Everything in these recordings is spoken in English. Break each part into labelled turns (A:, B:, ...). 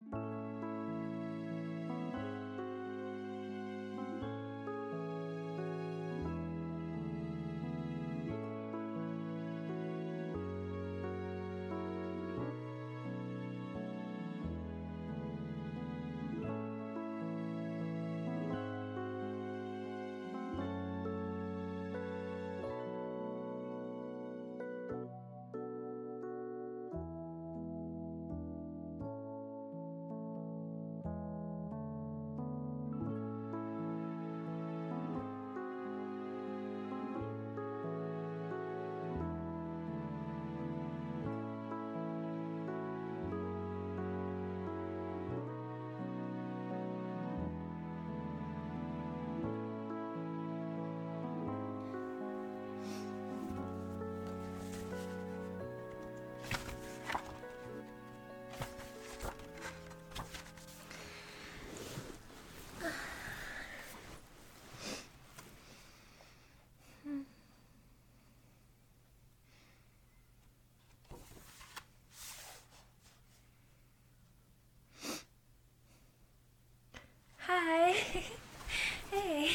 A: Hi. Hey.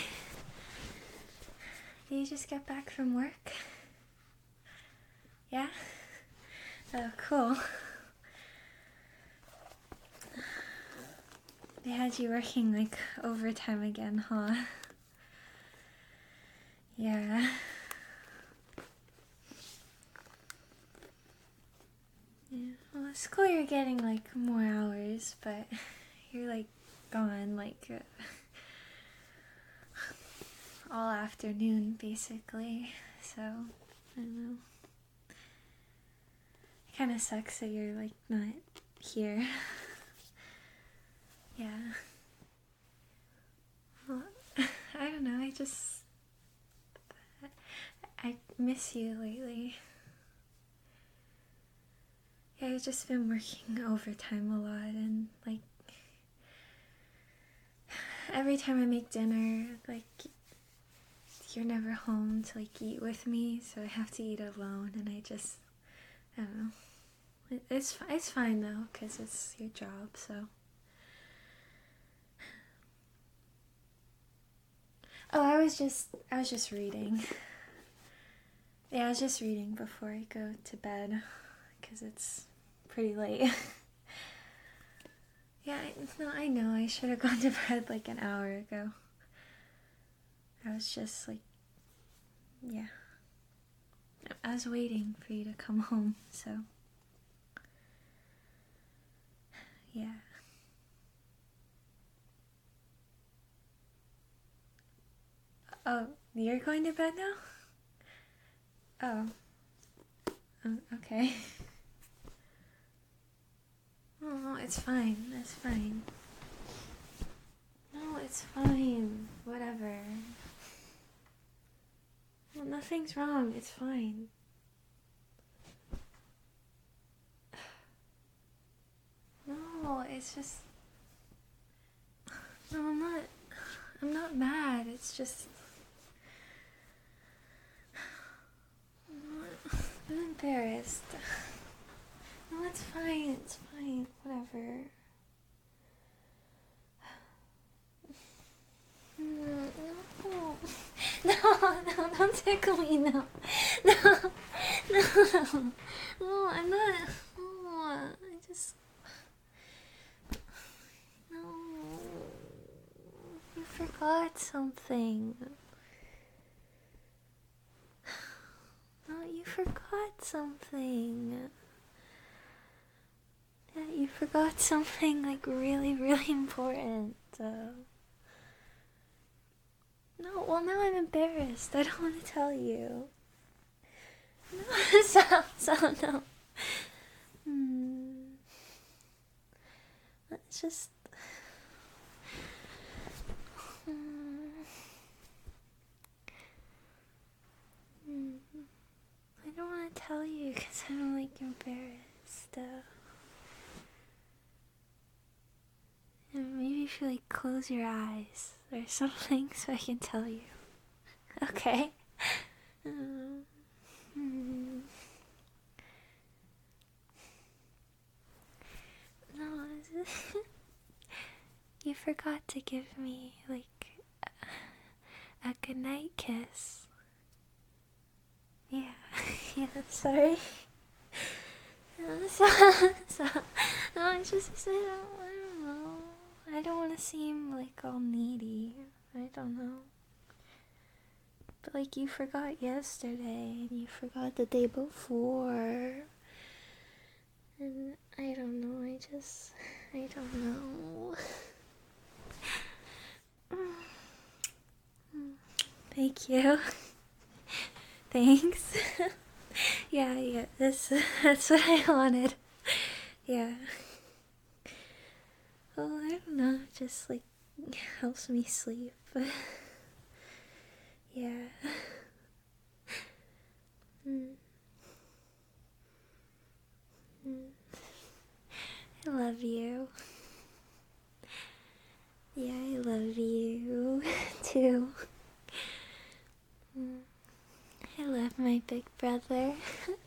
A: Did you just get back from work? Yeah? Oh, cool. They had you working like overtime again, huh? Yeah. Yeah. Well, at school you're getting like more hours, but you're like gone like all afternoon basically. So, I don't know. It kind of sucks that you're like not here. Yeah. Well, I don't know, I miss you lately. Yeah, I've just been working overtime a lot, and like every time I make dinner, like you're never home to like eat with me, so I have to eat alone, and I don't know. It's fine though, cause it's your job, so. Oh, I was just reading. Yeah, I was just reading before I go to bed, cause it's pretty late. Yeah, no, I know, I should have gone to bed like an hour ago. I was just like, yeah. I was waiting for you to come home, so. Yeah. Oh, you're going to bed now? Oh. Okay. Oh, it's fine. It's fine. No, it's fine. Whatever. Well, nothing's wrong. It's fine. No, it's just... No, I'm not mad. It's just... I'm embarrassed. No, it's fine. It's fine. Whatever. No. No, don't tickle me, no. No. No. No, I'm not... No, I just... No. You forgot something. No, you forgot something. Yeah, you forgot something like really, really important. No, well now I'm embarrassed. I don't want to tell you. No, so no. Let's just... I don't want to tell you because I'm like embarrassed. Maybe if you like close your eyes or something so I can tell you. Okay? No, you forgot to give me, like, a goodnight kiss. Yeah, yeah, sorry. So, so, no, I just, I don't know. I don't want to seem, like, all needy. I don't know. But, like, you forgot yesterday, and you forgot the day before. And I don't know, I don't know. Thank you. Thanks. Yeah, that's what I wanted. Yeah. Well, I don't know, it just, like, helps me sleep. Yeah. I love you. Yeah, I love you too. I love my big brother.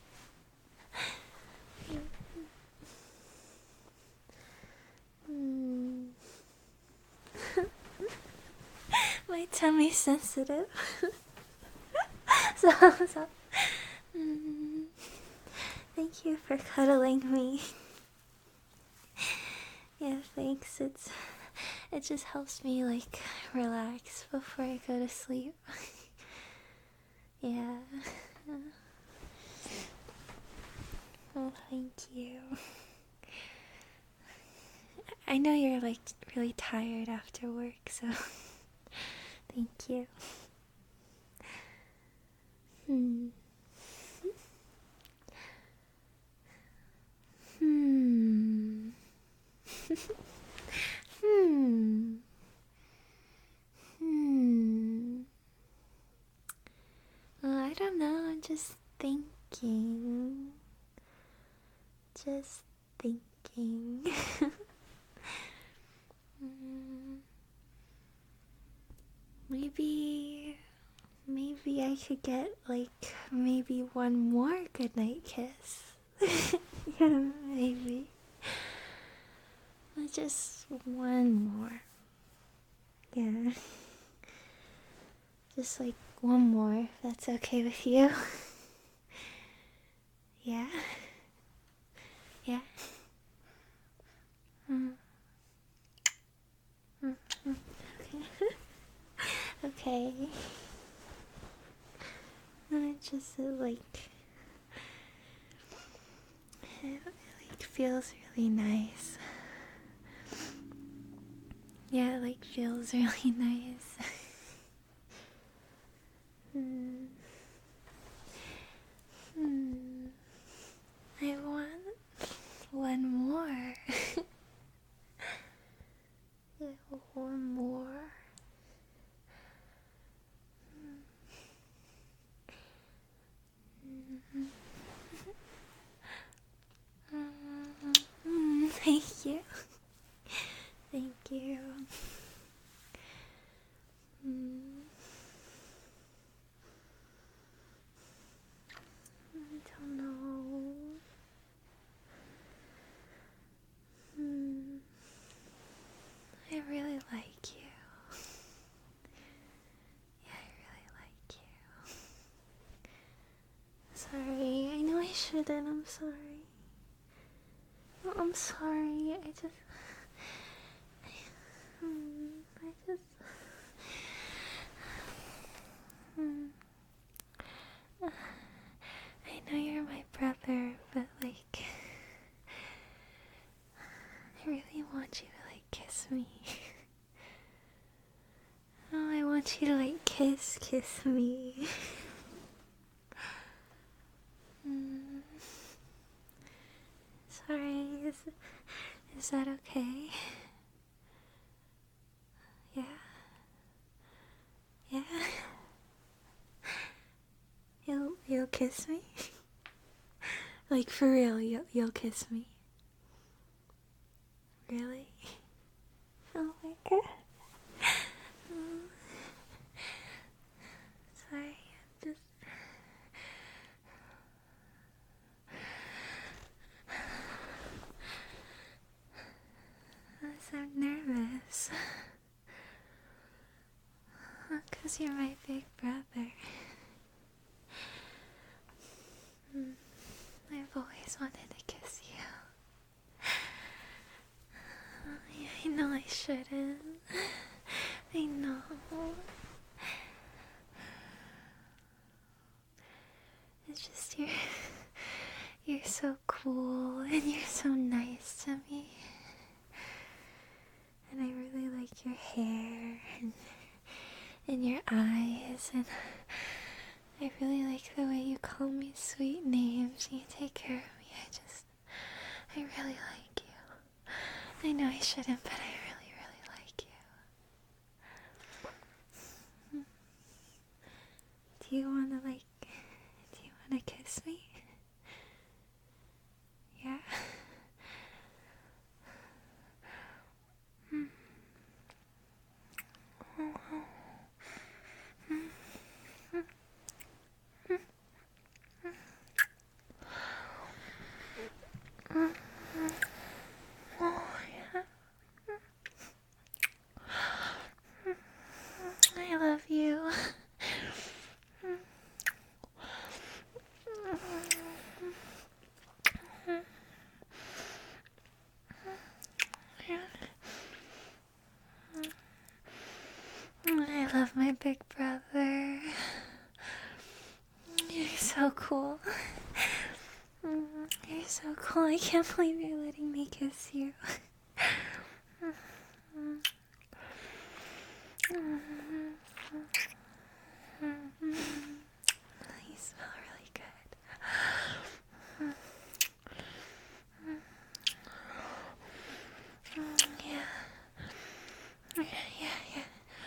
A: My tummy's sensitive. so, thank you for cuddling me. Yeah, thanks. It just helps me, like, relax before I go to sleep. Yeah. Oh, thank you. I know you're, like, really tired after work, so thank you. Hmm. I don't know, I'm just thinking. Just thinking. Maybe I could get, like, maybe one more goodnight kiss. Yeah, maybe. Just one more. Yeah. Just, like, one more, if that's okay with you. Yeah? Yeah? Okay. Okay. It just, it feels really nice. Yeah, it, like, feels really nice. I want one more. Yeah, one more. Thank you. Thank you. I don't know. I really like you. Yeah, I really like you. Sorry, I know I shouldn't. I'm sorry. Oh, I'm sorry. I just. I know you're my brother, but, like, I really want you to, like, kiss me. Oh, I want you to, like, kiss me. Sorry, is that okay? Yeah? Yeah? You'll kiss me? Like, for real, you'll kiss me? Really? Oh my god. Sorry, I'm just... I'm so nervous. 'cause you're my big brother. I've always wanted to kiss you. I know I shouldn't. I know. It's just you're so cool and you're so nice to me. And I really like your hair and your eyes, and I really like the way you call me sweet names and you take care of me. I really like you. I know I shouldn't, but I really, really like you. Do you wanna kiss me? Yeah. I love you. I love my big brother. You're so cool. You're so cool. I can't believe you're letting me kiss you. You smell really good. Yeah.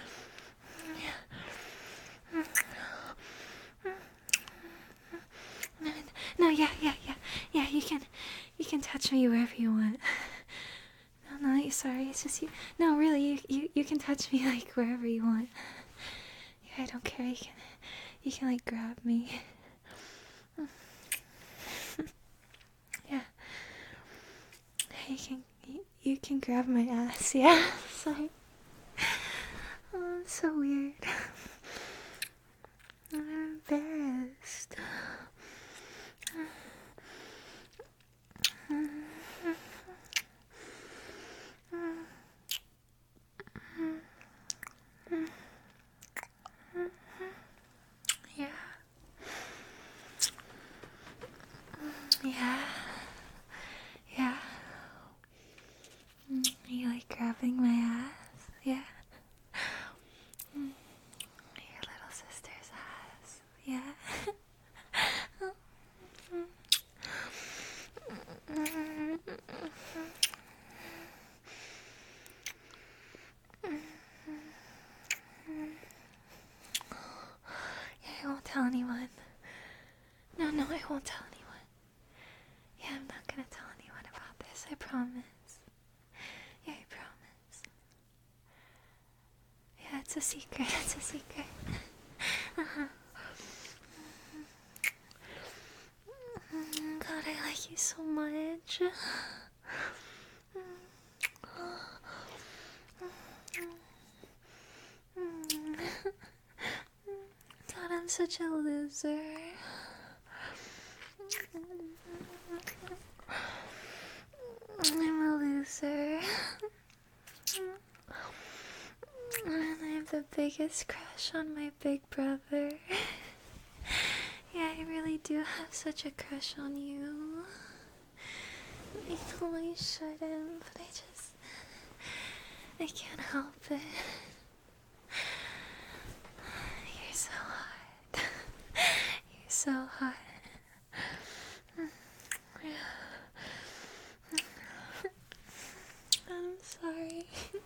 A: No, yeah. You can touch me wherever you want. No, sorry. It's just you. No, really, you can touch me like wherever you want. Yeah, I don't care. You can like grab me. Yeah. You can grab my ass. Yeah. Sorry. Oh, I'm so weird. I'm embarrassed. Yeah. You like grabbing my ass? Yeah. Your little sister's ass. Yeah. Yeah, I won't tell anyone. No, I won't tell anyone. Yeah, I'm not gonna tell anyone about this. I promise. Yeah, I promise. Yeah, it's a secret. It's a secret. God, I like you so much. God, I'm such a loser. I'm a loser. And I have the biggest crush on my big brother. Yeah, I really do have such a crush on you. I know I shouldn't, but I can't help it. You're so hot. You're so hot. I'm sorry.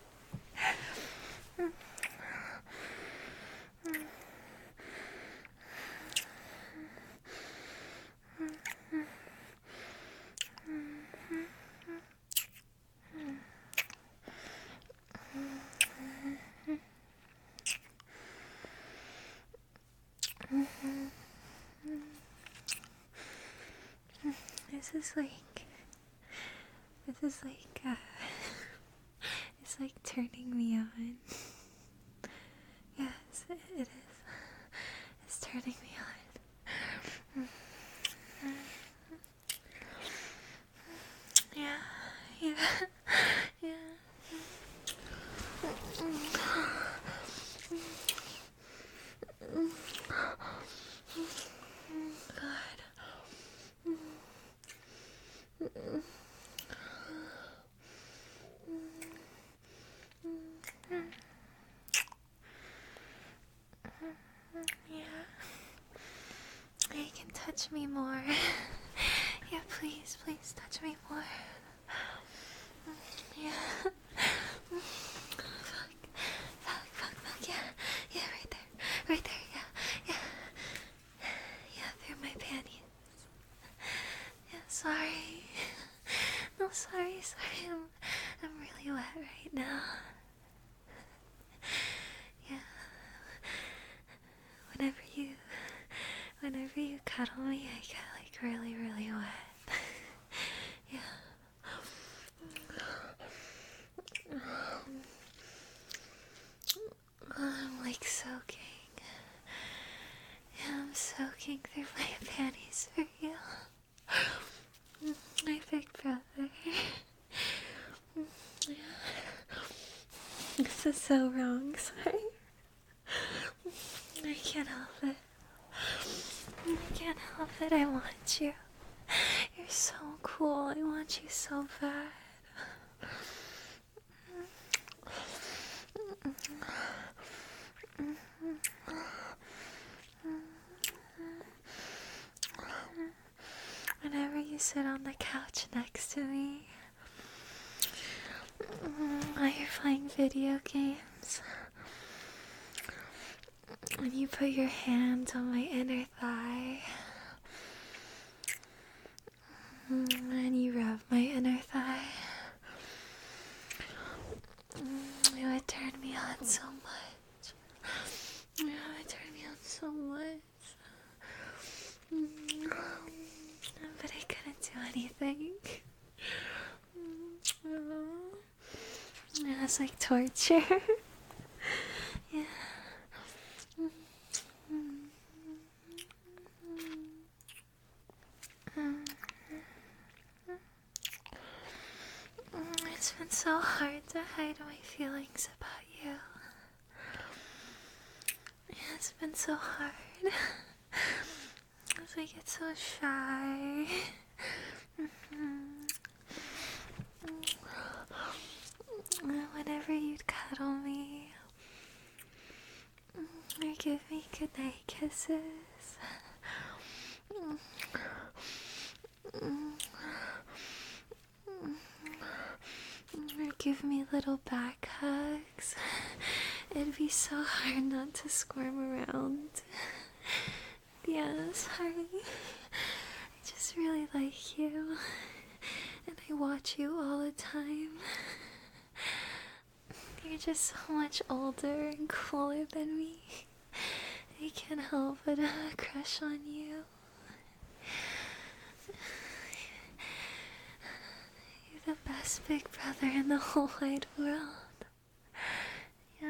A: This is like, it's like turning me on. Yeah, it's It is. It's turning me on. Yeah, yeah, yeah. God. Yeah. You can touch me more. Yeah, please, please touch me more. Yeah. Fuck. Yeah, right there. Right there, yeah. Yeah, through my panties. Yeah, sorry. No, sorry. I'm really wet right now. Yeah. Whenever you cuddle me, I get like really, really wet. Yeah. I'm like soaking. Yeah, I'm soaking through my panties for you. My big brother. Yeah. This is so wrong, sorry. I can't help it. I can't help it, I want you. You're so cool, I want you so bad. Whenever you sit on the couch next to me, while you're playing video games, when you put your hand on my inner thigh, and you rub my inner thigh, it would turn me on so much. It would turn me on so much. But I couldn't do anything. It was like torture. Yeah. It's been so hard to hide my feelings about you. Yeah, it's been so hard. As I get so shy. Whenever you'd cuddle me or give me goodnight kisses, or give me little back hugs, it'd be so hard not to squirm around. Yeah, sorry. I just really like you, and I watch you all the time. You're just so much older and cooler than me. I can't help but crush on you. You're the best big brother in the whole wide world. Yeah.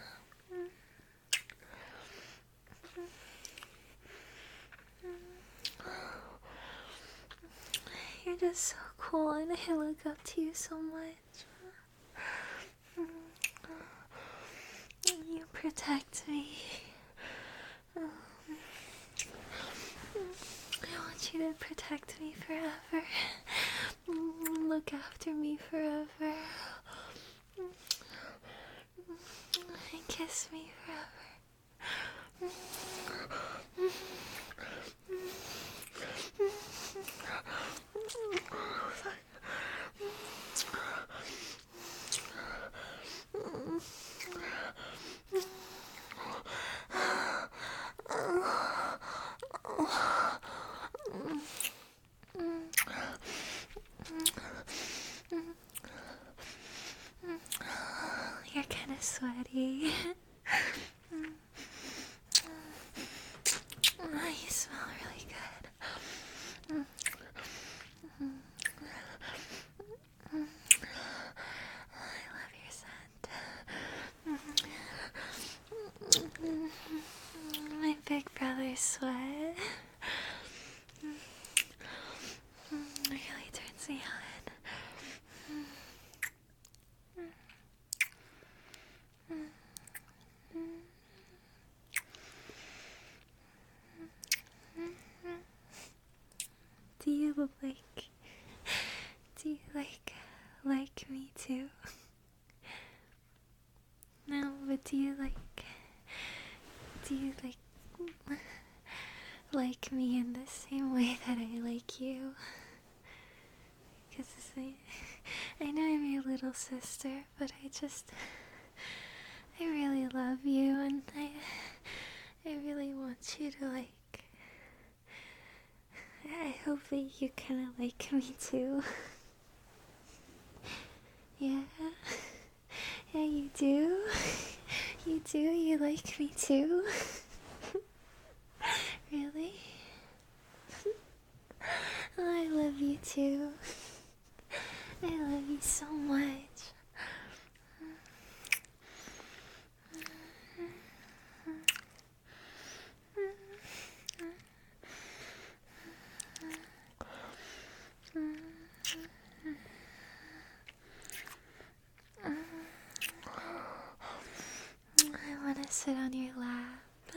A: You're just so cool, and I look up to you so much. You protect me. I want you to protect me forever. Look after me forever. And kiss me forever. You're kind of sweaty. You smell really good. I love your scent. like, do you like me too? No, but do you like me in the same way that I like you? Because I know I'm your little sister, but I really love you, and I really want you to I hope that you kind of like me too. Yeah? Yeah, you do? You do? You like me too? Really? Oh, I love you too. I love you so much. I want to sit on your lap.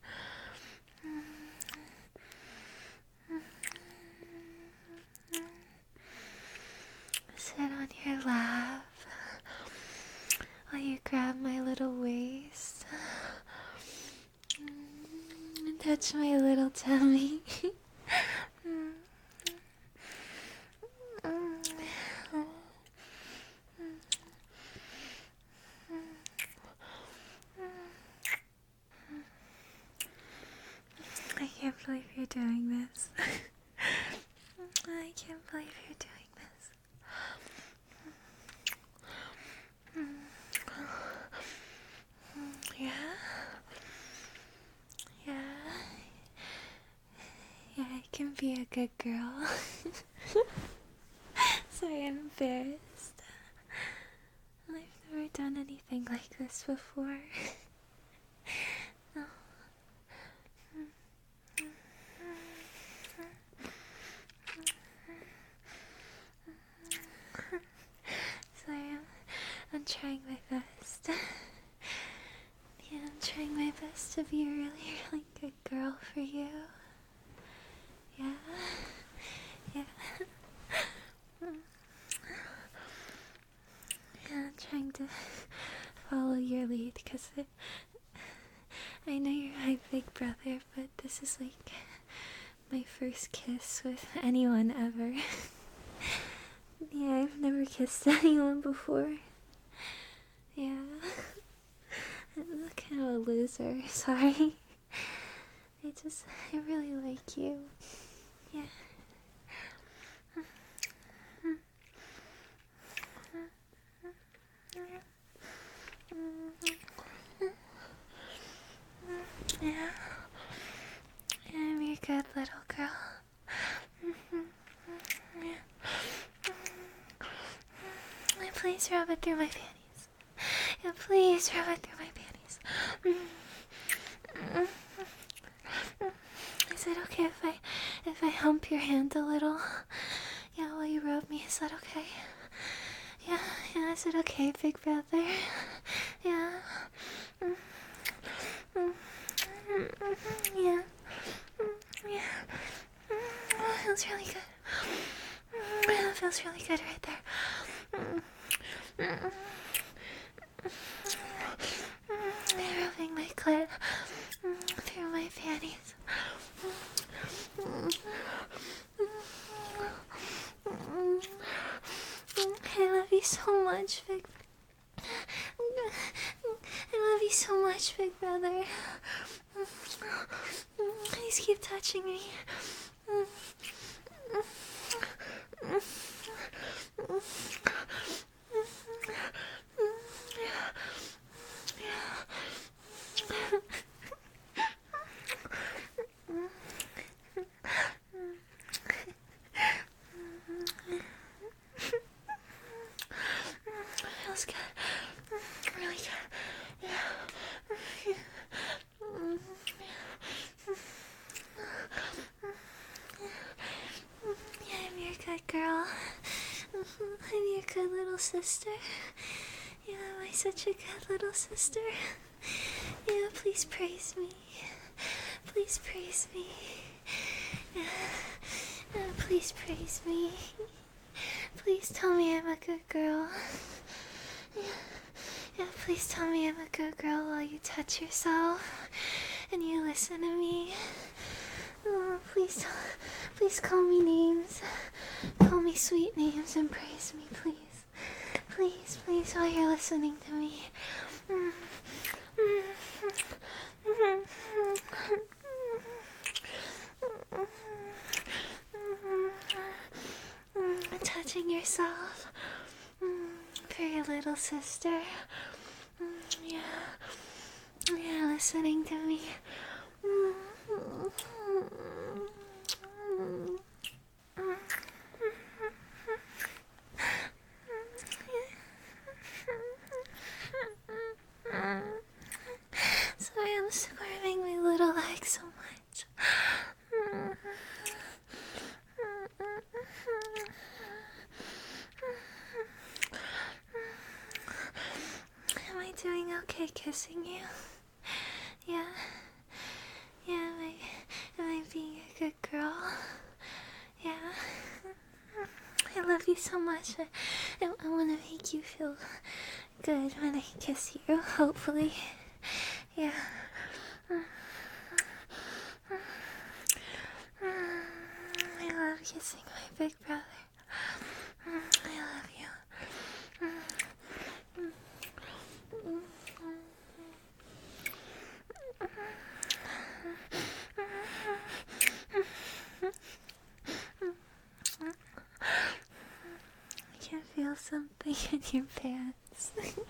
A: Sit on your lap while you grab my little waist and touch my little tummy. I can't believe you're doing this. I can't believe you're doing this. Yeah? Yeah? Yeah, I can be a good girl. Sorry, I'm embarrassed. I've never done anything like this before. No. Sorry, I'm trying my best. Yeah, I'm trying my best to be a really, really good girl for you. Yeah? Yeah. Yeah, I'm trying to follow your lead because I know you're my big brother, but this is like my first kiss with anyone ever. Yeah, I've never kissed anyone before. Yeah. I'm kind of a loser, sorry. I really like you. Yeah. Yeah. I'm your good little girl. Yeah, please rub it through my panties. Yeah, please rub it through my panties. Is it okay if I hump your hand a little? Yeah, while you rub me, is that okay? Yeah, is it okay, big brother? Yeah. Yeah. Yeah. Oh, it feels really good. It feels really good right there. Rubbing my clit through my panties. I love you so much, big. I love you so much, big brother. Please keep touching me. Feels good. Really good. Yeah. Yeah, I'm your good girl. I'm your good little sister. Yeah, am I such a good little sister? Yeah, please praise me. Please praise me. Yeah. Please praise me. Please tell me I'm a good girl. Yeah, please tell me I'm a good girl while you touch yourself and you listen to me. Oh, please call me names. Call me sweet names and praise me, please. Please, while you're listening to me. Touching yourself for your little sister. Yeah, listening to me. Sorry, I'm squirming my little leg so much. Am I doing okay kissing you? Yeah? Yeah, am I being a good girl? Yeah? I love you so much. I want to make you feel good when I kiss you, hopefully. Yeah. I love kissing my big brother. I love you. I can feel something in your pants.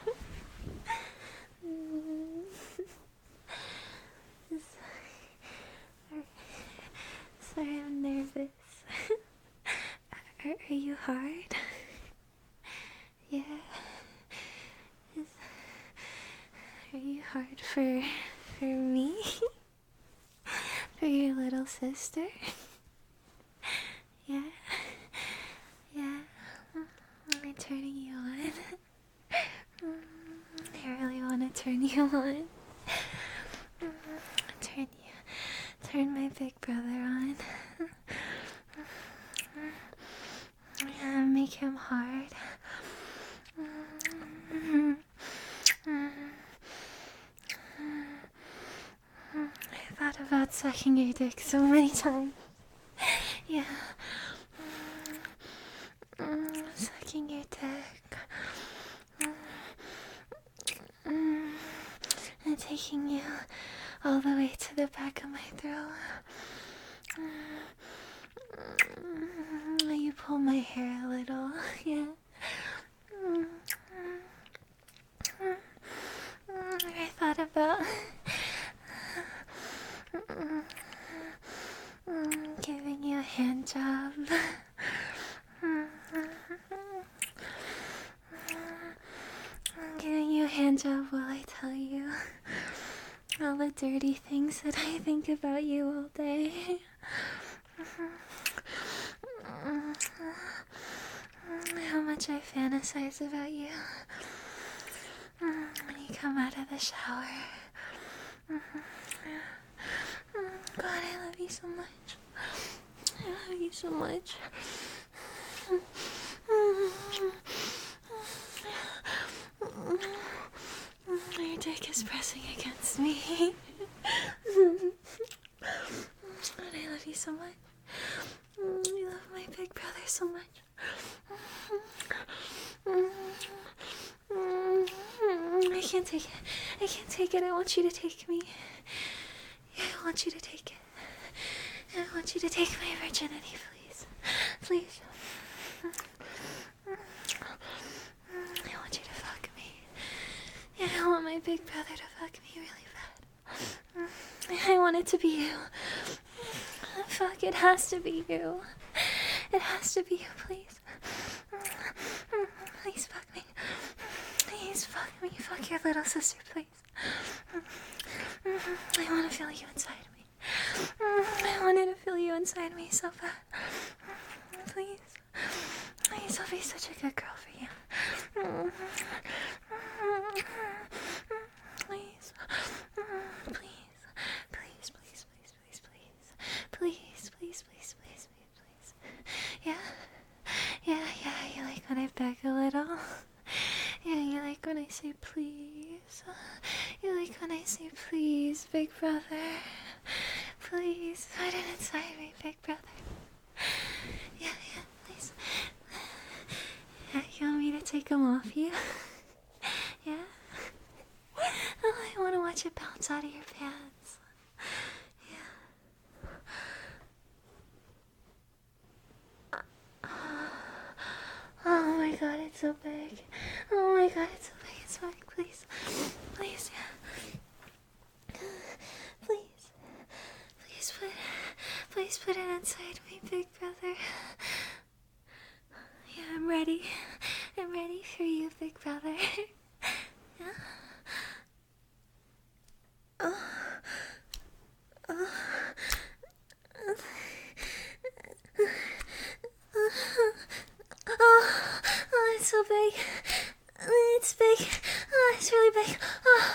A: Sorry, I'm nervous. Are you hard? Yeah. Are you hard for me? For your little sister? Yeah? Yeah? Am I turning you on? I really want to turn you on. Turn my big brother on. Yeah, make him hard. I thought about sucking your dick so many times. Yeah. Sucking your dick. And taking you all the way to the back of my throat. You pull my hair a little. Yeah. I thought about giving you a hand job. Giving you a hand job while I tell you all the dirty things that I think about you all day. How much I fantasize about you when you come out of the shower. God, I love you so much. I love you so much. Your dick is pressing against me. God, I love you so much. I love my big brother so much. I can't take it. I can't take it. I want you to take me. Yeah, I want you to take it. I want you to take my virginity, please. Please. I want you to fuck me. Yeah, I want my big brother to fuck me really bad. I want it to be you. Fuck, it has to be you. It has to be you, please. Please fuck me. Please fuck me. Fuck your little sister, please. I want to feel you inside me. I wanted to feel you inside me so bad. Please. Please, I'll be such a good girl for you. Please. Please. Please, please, please, please, please. Please, please, please, please, please, please. when I say please? You like when I say please, big brother? Please, put it inside me, big brother. Yeah, please. Yeah, you want me to take them off you? Yeah? Oh, I want to watch it bounce out of your pants. Yeah. Oh my god, it's so big. Oh my god, it's so big. It's so big. Please. Please, yeah. Please put it inside me, big brother. Yeah, I'm ready. I'm ready for you, big brother. Yeah. Oh, it's so big. It's big. Oh, it's really big.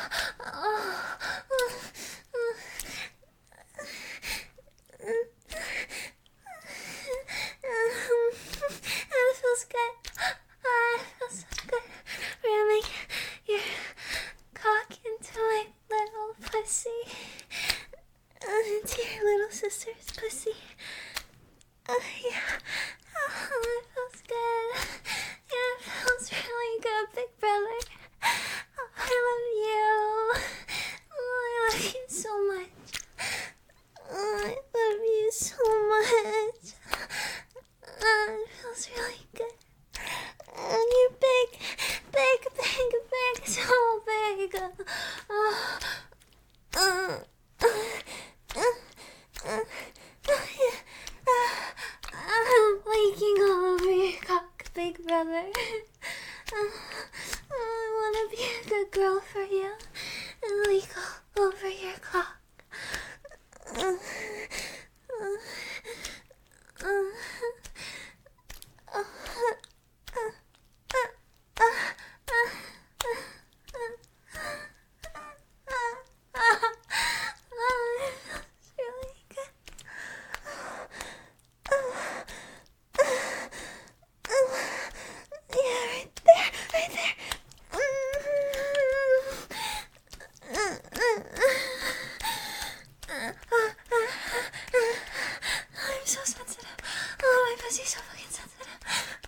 A: It feels good. It feels so good. Ramming your cock into my little pussy. Into your little sister's pussy. Yeah. Oh, it feels good. Yeah, it feels really good, big brother. Oh, I love you. Oh, I love you so much. Oh, I love you so much. It feels really good. And you're big, so big. I'm leaking all over your cock, big brother. I want to be a good girl for you and leak all over your cock. I'm so sensitive. Oh, my pussy's so fucking sensitive.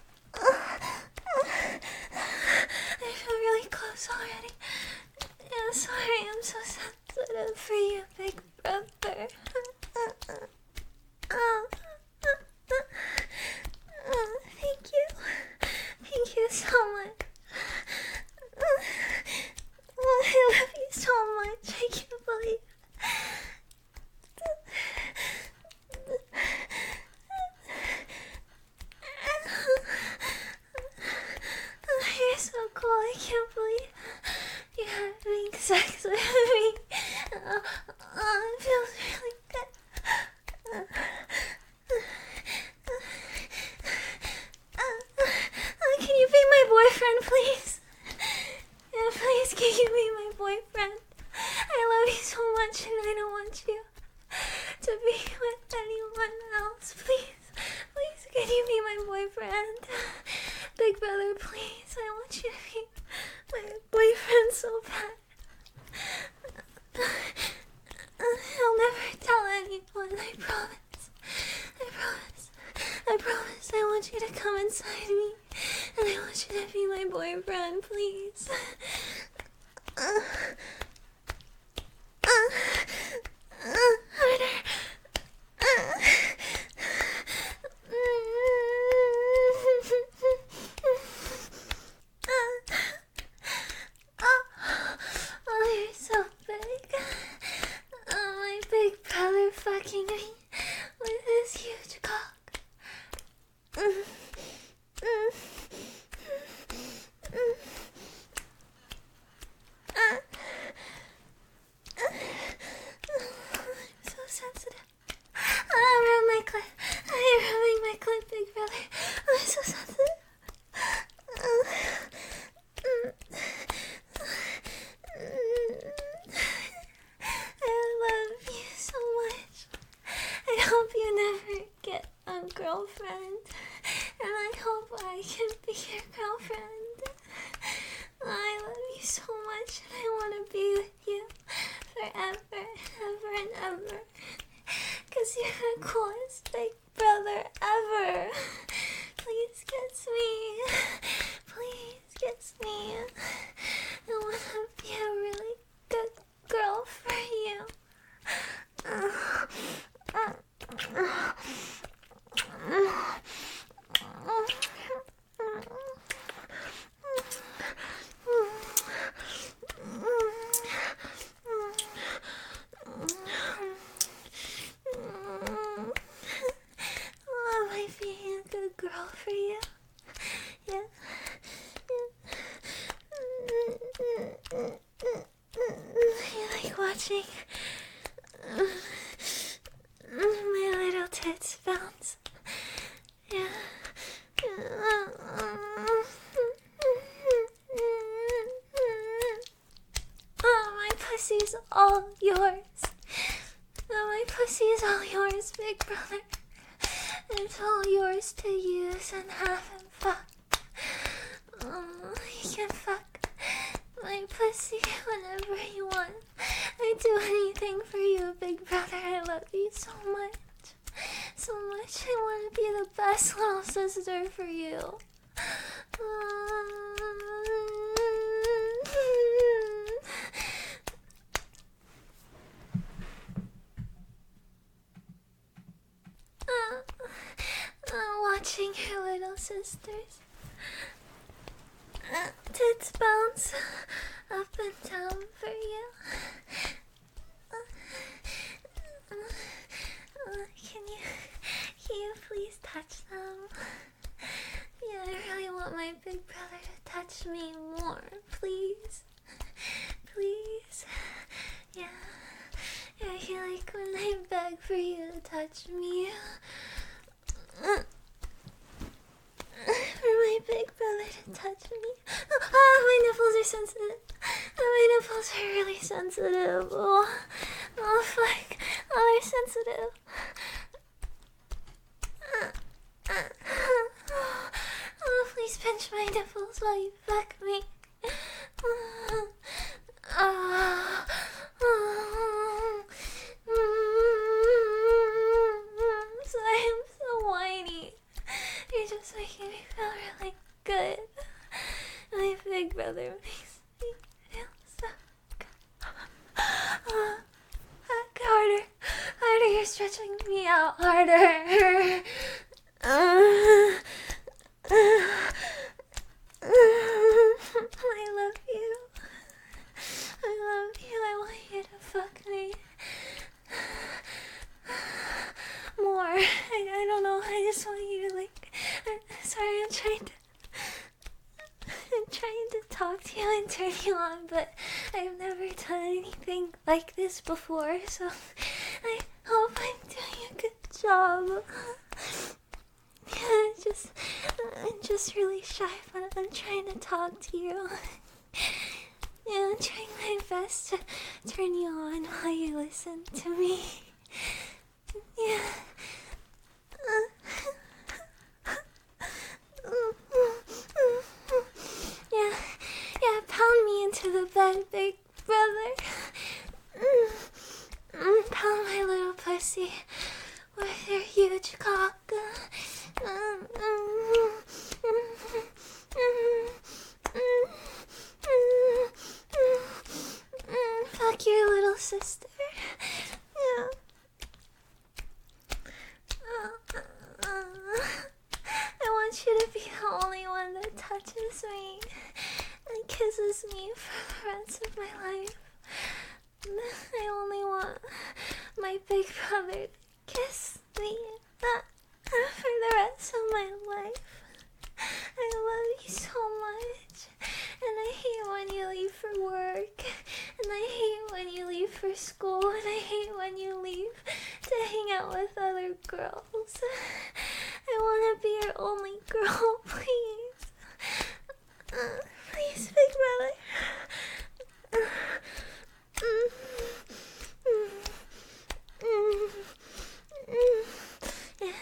A: I feel really close already. Yeah, sorry, I'm so sensitive for you, big brother. Thank you. Thank you so much. I love you so much. I can't believe. You're so cool. I can't believe you're having sex with me. It feels really good. Can you be my boyfriend, please? Yeah, please, can you be my boyfriend? I love you so much and I don't want you to be with anyone else. Please, can you be my boyfriend? Big brother, please, I want you to be my boyfriend so bad. I'll never tell anyone, I promise. I promise. I want you to come inside me and I want you to be my boyfriend, please. Harder. Oh, you're so big. Oh, my big brother fucking me with his huge cock. much, and I want to be with you forever, ever and ever. Cause you're the coolest big brother ever. Please kiss me. Please kiss me. I want to be a really good girl for you. Am I being a good girl for you? Yeah. You like watching my little tits bounce? Yeah. Oh, my pussy's all yours. Oh, my pussy's all yours, big brother. It's all yours to use and have and fuck. Oh, you can fuck my pussy whenever you want. I'd do anything for you, big brother. I love you so much. So much. I want to be the best little sister for you. Watching your little sisters tits bounce up and down for you. Can you please touch them? Yeah, I really want my big brother to touch me more, please. Please. Yeah. I feel like when I beg for you to touch me, for my big brother to touch me. Oh, my nipples are sensitive. My nipples are really sensitive. Oh, fuck. Oh, they're sensitive. Oh, please pinch my nipples while you fuck me. I'm so whiny. You're just making me feel really good. My big brother makes me feel so good. Harder. Harder, you're stretching me out harder. I love you. I love you. I want you to fuck me more. I don't know. I just want you to sorry, I'm trying to talk to you and turn you on, but I've never done anything like this before, so I hope I'm doing a good job. Yeah, I'm just really shy, but I'm trying to talk to you. Yeah, I'm trying my best to turn you on while you listen to me. Yeah. Yeah, pound me into the bed, big brother. Pound my little pussy with your huge cock. Fuck your little sister. Yeah. I want you to be the only one that touches me and kisses me for the rest of my life. I only want my big brother to kiss me for the rest of my life. I love you so much, and I hate when you leave for work, and I hate when you leave for school, and I hate when you leave to hang out with other girls. I want to be your only girl, please. Please, big brother. Yeah.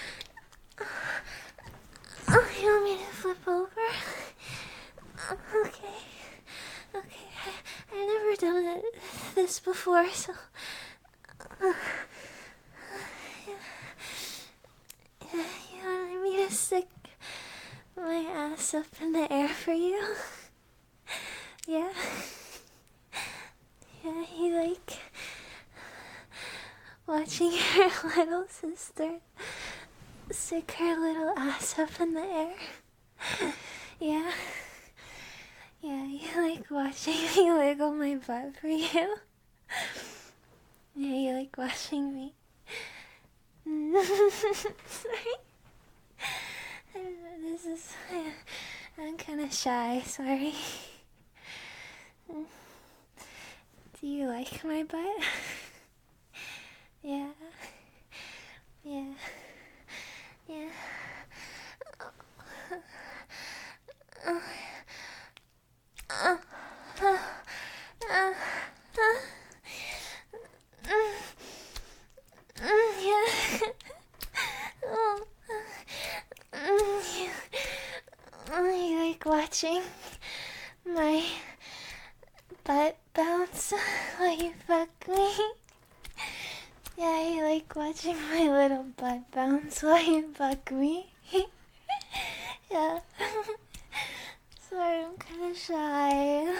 A: Oh, you want me to flip over? Okay. this before, so... Yeah, you wanted me to stick my ass up in the air for you? Yeah? Yeah, you like watching your little sister stick her little ass up in the air? Yeah? Yeah, you like watching me wiggle my butt for you? Yeah, you like watching me? Sorry. I'm kind of shy, sorry. Do you like my butt? Yeah. Yeah. Yeah. You like watching my butt bounce while you fuck me? Yeah, you like watching my little butt bounce while you fuck me? Yeah. Sorry, I'm kinda shy.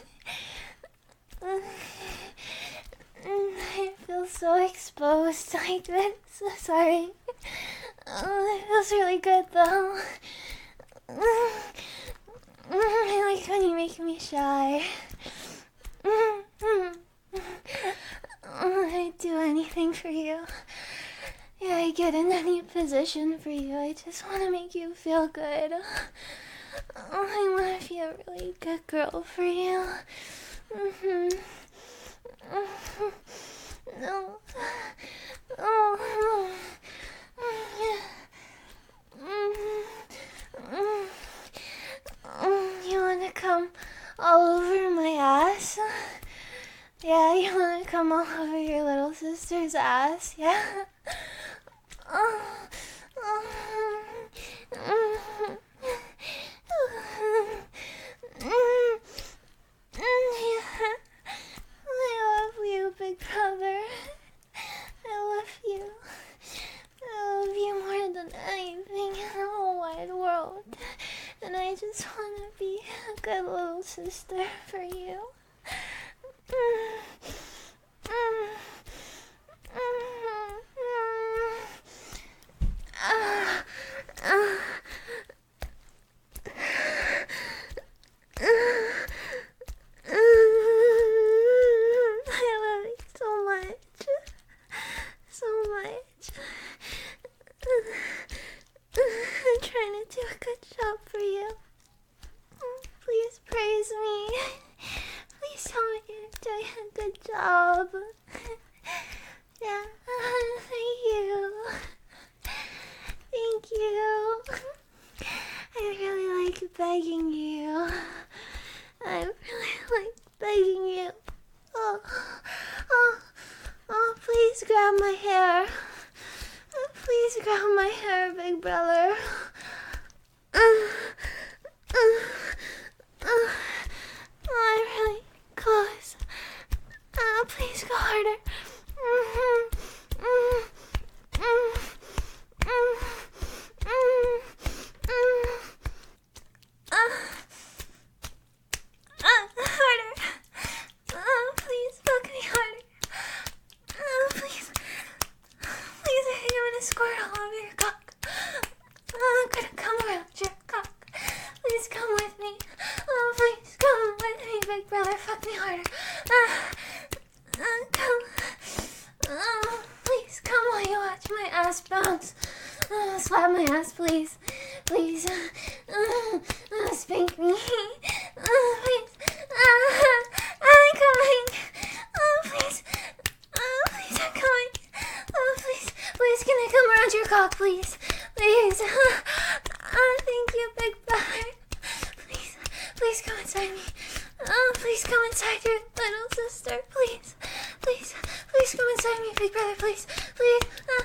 A: I feel so exposed like this. Sorry. It feels really good though. I like when you make me shy. I'd do anything for you. Yeah, I get in any position for you. I just want to make you feel good. I want to be a really good girl for you. No. Oh. You want to come all over my ass? Yeah, you want to come all over your little sister's ass? Yeah? I love you, big brother. I love you. I love you more than anything in the whole wide world. And I just want to be a good little sister for you. I love you so much. So much. I'm trying to do a good job for you. Please praise me. Please tell me you're doing a good job. Yeah, thank you. Thank you. I really like begging you. I really like begging you. Oh, please grab my hair. Please grab my hair, big brother. I'm really close. Please go harder. Harder. Please fuck me harder. Please. Please, I think I'm gonna squirt all over your cock. I'm gonna come around your cock. Please come with me. Oh, please come with me, big brother. Fuck me harder. Come. Please come while you watch my ass bounce. Slap my ass, please. Please. Spank me. Please. I'm coming. Please. Please, I'm coming. Please. Please, can I come around your cock, please? Please. Thank you, big brother. Please. Please come inside me. Please come inside your little sister. Please. Please. Please come inside me, big brother. Please. Please.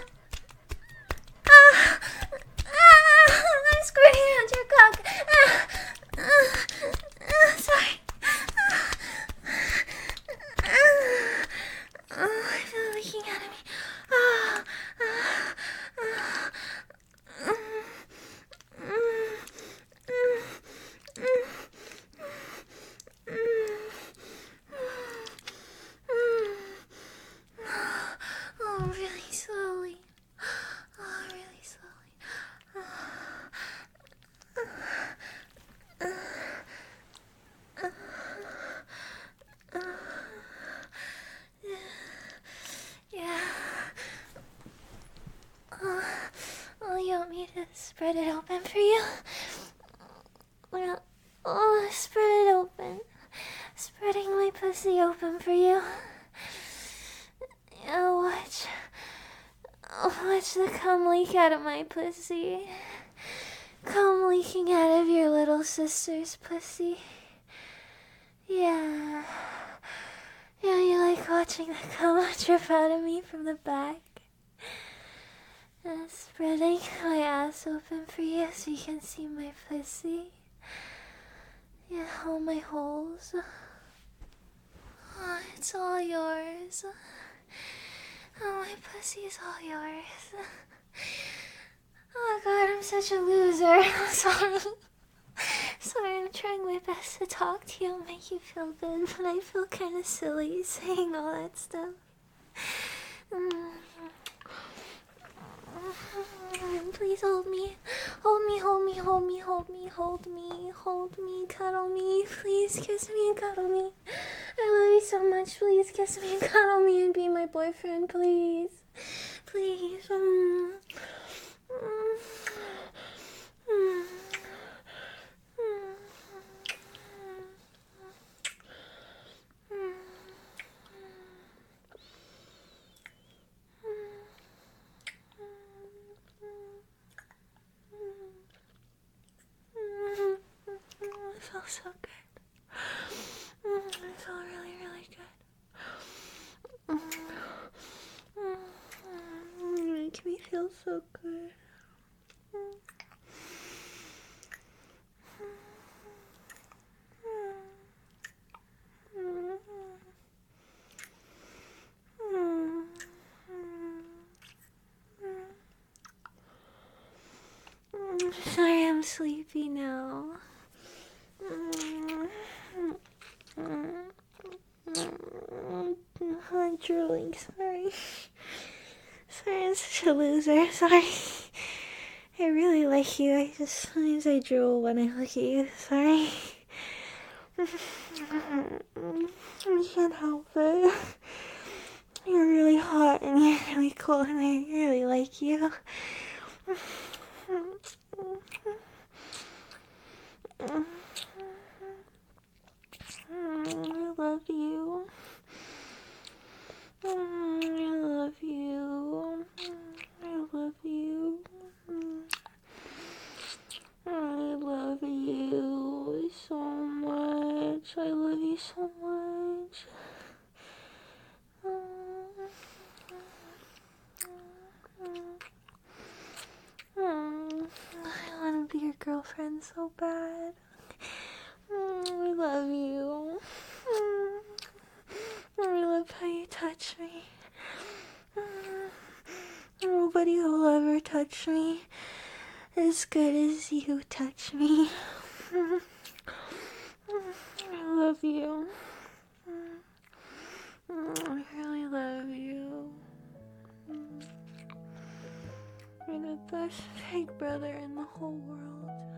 A: I'm squirting around your cock. Sorry. Oh, really slowly. Oh, really slowly. Yeah. Oh, you want me to spread it open for you? Well, oh, spread it open. Spreading my pussy open for you. Oh, watch the cum leak out of my pussy. Cum leaking out of your little sister's pussy. Yeah. Yeah, you like watching the cum drip out of me from the back. And spreading my ass open for you so you can see my pussy. Yeah, all my holes. Oh, it's all yours. Oh, my pussy is all yours. Oh god, I'm such a loser. I'm sorry. Sorry, I'm trying my best to talk to you and make you feel good, but I feel kind of silly saying all that stuff. Please hold me. Hold me, hold me, hold me, hold me, hold me, hold me, cuddle me. Please kiss me and cuddle me. I love you so much. Please kiss me and cuddle me and be my boyfriend, please. Please. It felt so good. It felt really, really good. You make me feel so good. Sorry, I'm sleepy now. I'm drooling, sorry. Sorry, I'm such a loser, sorry. I really like you, sometimes I drool when I look at you, sorry. I can't help it. You're really hot and you're really cool and I really like you. I love you. I love you. I love you. I love you so much. I love you so much. I want to be your girlfriend so bad. I love you. I love how you touch me. Nobody will ever touch me as good as you touch me. I love you. I really love you. You're the best big brother in the whole world.